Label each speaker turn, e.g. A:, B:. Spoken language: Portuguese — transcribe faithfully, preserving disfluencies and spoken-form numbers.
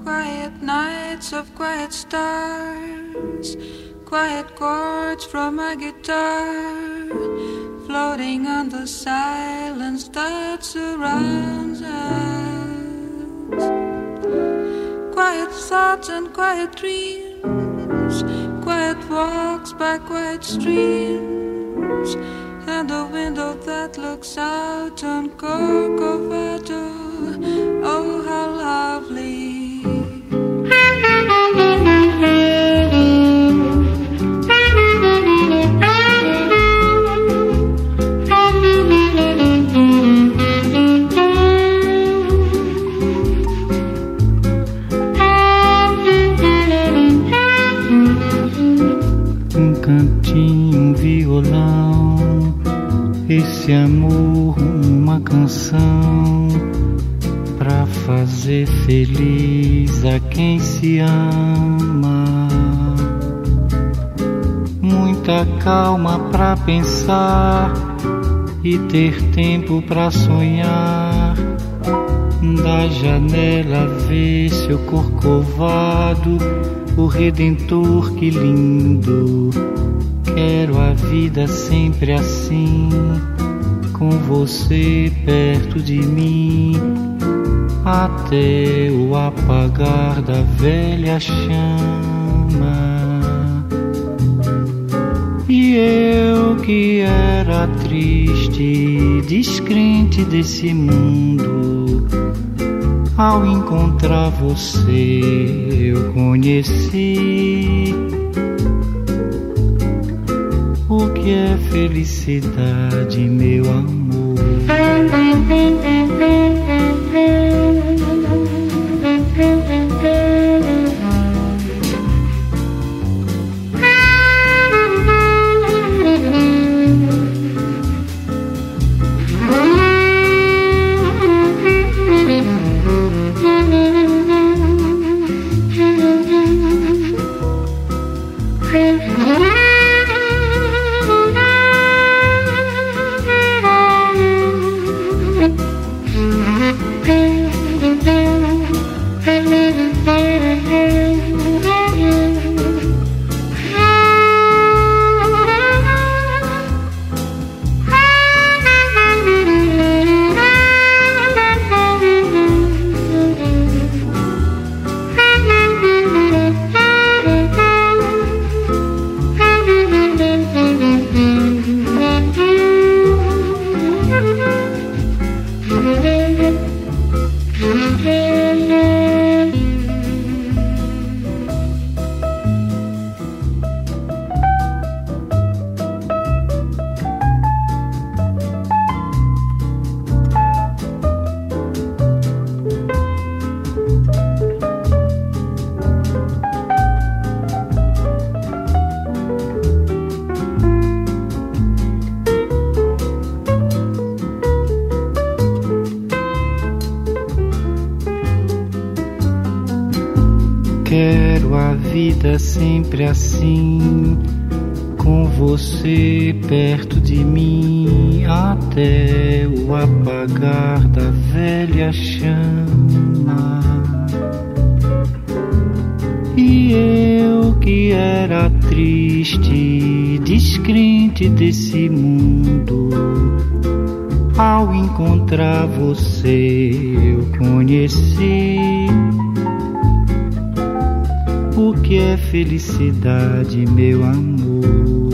A: quiet nights of quiet stars, quiet chords from my guitar, floating on the silence that surrounds us. Quiet thoughts and quiet dreams, quiet walks by quiet streams, and a window that looks out on Corcovado. Oh, how lovely.
B: Um cantinho, um violão, esse amor, uma canção pra fazer feliz a quem se ama. Muita calma pra pensar e ter tempo pra sonhar. Da janela ver seu corcovado, o Redentor, que lindo. Quero a vida sempre assim, com você perto de mim, até o apagar da velha chama. E eu que era triste, descrente desse mundo, ao encontrar você eu conheci o que é felicidade, meu amor. Quero a vida sempre assim, com você perto de mim, até o apagar da velha chama. E eu que era triste, descrente desse mundo, ao encontrar você eu conheci o que é felicidade, meu amor.